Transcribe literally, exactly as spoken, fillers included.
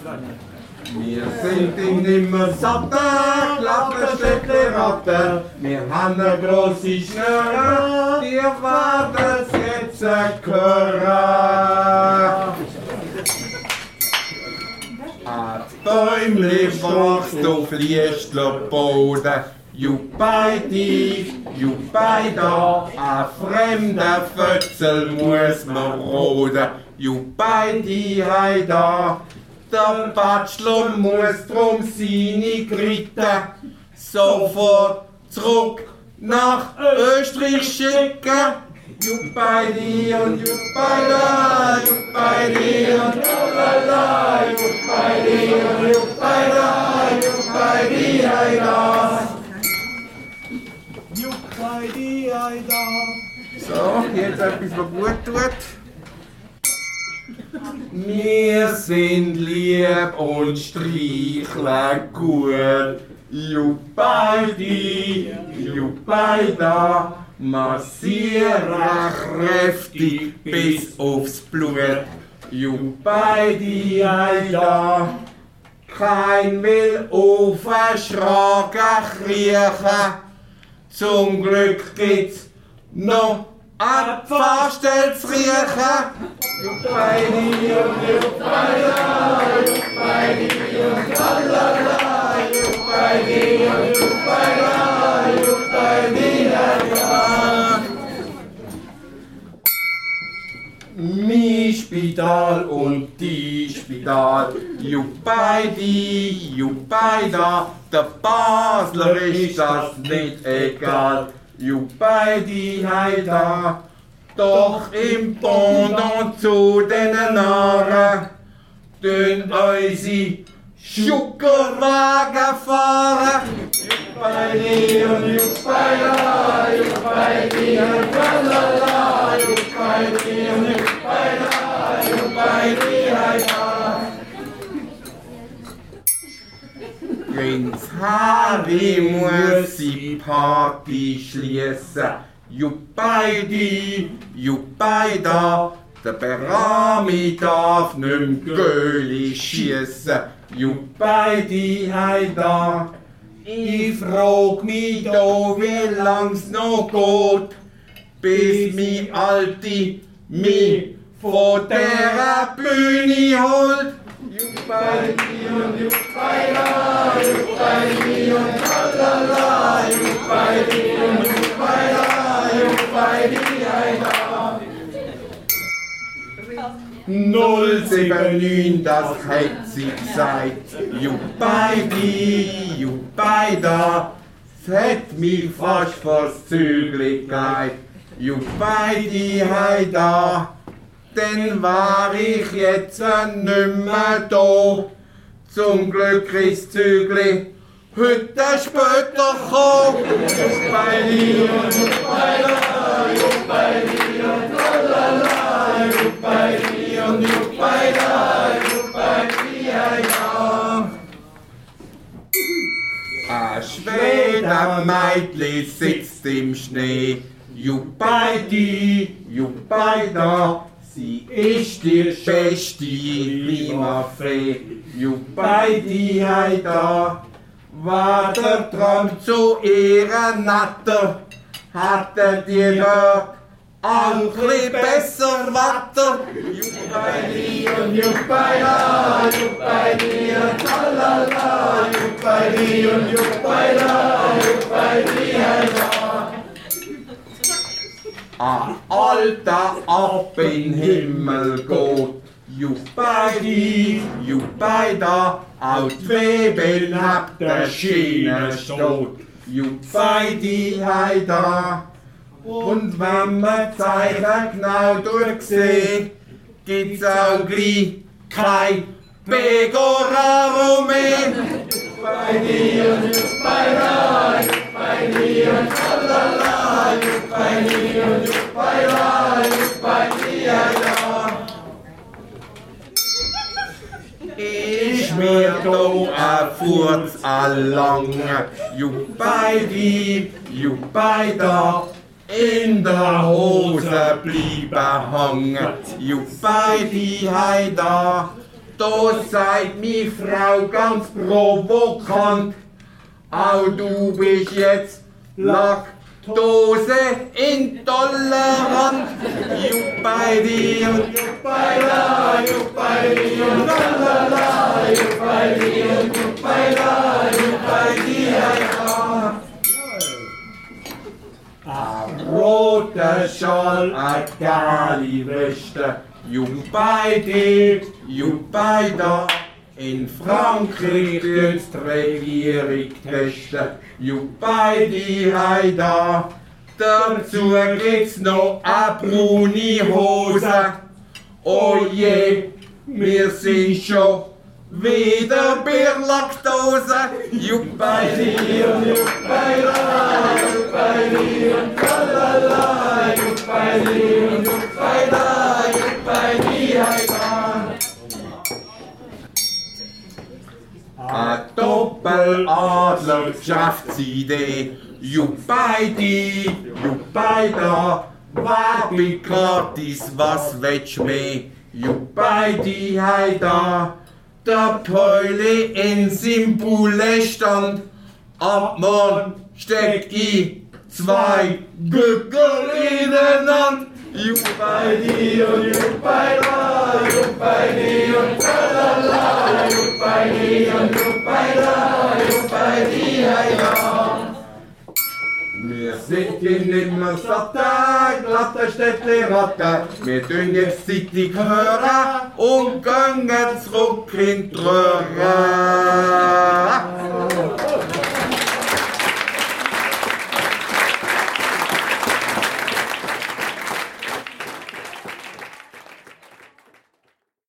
Wir sind in Nimmersatten, Klapperstädtle Ratten. Wir haben eine grosse Schnurre, die werden jetzt hören. Ein Bäumli wächst auf Liestlerboden. Juppei dies, juppei da, ein fremder Fötzel muss man roden. Juppei die hei da, der Batschler muss drum seine Gritten sofort zurück nach Österreich schicken. Juppei die und juppei da, juppei die und lalala, juppei die und juppei da, juppei die hei da. Juppei die hei da. So, jetzt etwas, was gut tut. Wir sind lieb und streicheln gut. Juppei die, juppei da, massieren kräftig bis aufs Blut. Juppei die hei da, kein will auf ein Schragen kriechen. Zum Glück gibt's noch ein Pfarrstell zu riechen. Juppei die und juppei da, juppei die und lalala, juppei die und juppei da, juppei die da. Mi Spital und die Spital, juppei die, juppei da, der Basler ist das nicht egal. Juppei die hei da, doch im Pendant zu den Narren tun unsere Schuckerwagen fahren. Juppei die und juppei da, juppei die und lalala, juppei die und juppei da, juppei die hei da. Prinz Harry muss die Party schließen. Juppei die, juppei da, der Berami darf nimm Göli schiessen. Juppei die hei da, ich frag mich da, wie lang's noch geht, bis mi Alte mi von der Bühne holt. Juppei die und juppei da, juppei die und lalala, juppei die und juppei da, juppei die hei da. null sieben neun, das hätt sie gesagt. Juppei die, juppei da, es hätt mich fast vors Zügli gelegt. Juppei die hei da, denn war ich jetzt nimmer da. Zum Glück ist Zügli heute später gekommen. Juppei die und juppei da, juppei die und lalala, juppei die und juppei da, juppei die hei da. Ein Schweder Meitli sitzt im Schnee. Juppei die, juppei da, sie ist die beste Klimafee. Juppei die hei da, war der Traum zu ihrer Natter, hatte die dort ein bisschen besser Watter. Juppei die und juppei da, juppei die und lalala, juppei die und juppei da, juppei die hei da. Ein Alter ab in Himmel geht, juppei die, juppei da, auch die Webel ab der Schiene steht. Juppei die hei da, und wenn man die Zeichen genau durchsieht, gibt's auch gleich kein Pegoraro mehr. Juppei die und juppei da, juppei die und lalala, juppei die und juppei da, juppei die hei da. Ich mir do a Furz allang, juppei die, juppei da, in der Hose blieben hängen, juppei die hei da. da seid mi Frau ganz provokant, auch du bist jetzt Laktose intolerant. Juppidi und Juppaida, Juppidi und lalala, Juppidi und Juppaida, Juppidi, ja. A roter Schal, a gelbe Weste, Juppidi, Juppaida. In Frankreich tün's die Regierung testen, Juppidi, heida. Dazu gibt's noch a braune Hose. Oh je, wir sind schon wieder bei Laktose. Juppidi und Juppaida, Juppidi und lalala, Juppidi und Juppaida, Juppidi, heida. A Doppeladler Geschäftsidee, Juppidi, Juppaida, Werbli gratis, was willst mehr? Juppidi, heida, der Päule in sim Pouletstand, ab morgen steck ich zwei Gückel ineinander. Juppidi und Juppaida, Juppidi und lalala, Juppidi und Juppaida, Juppidi, heida. Wir sind in nimmer satte, glatte Städtle Ratte. Wir tun jetzt Zeitung hören und gehen zurück in die Röhre.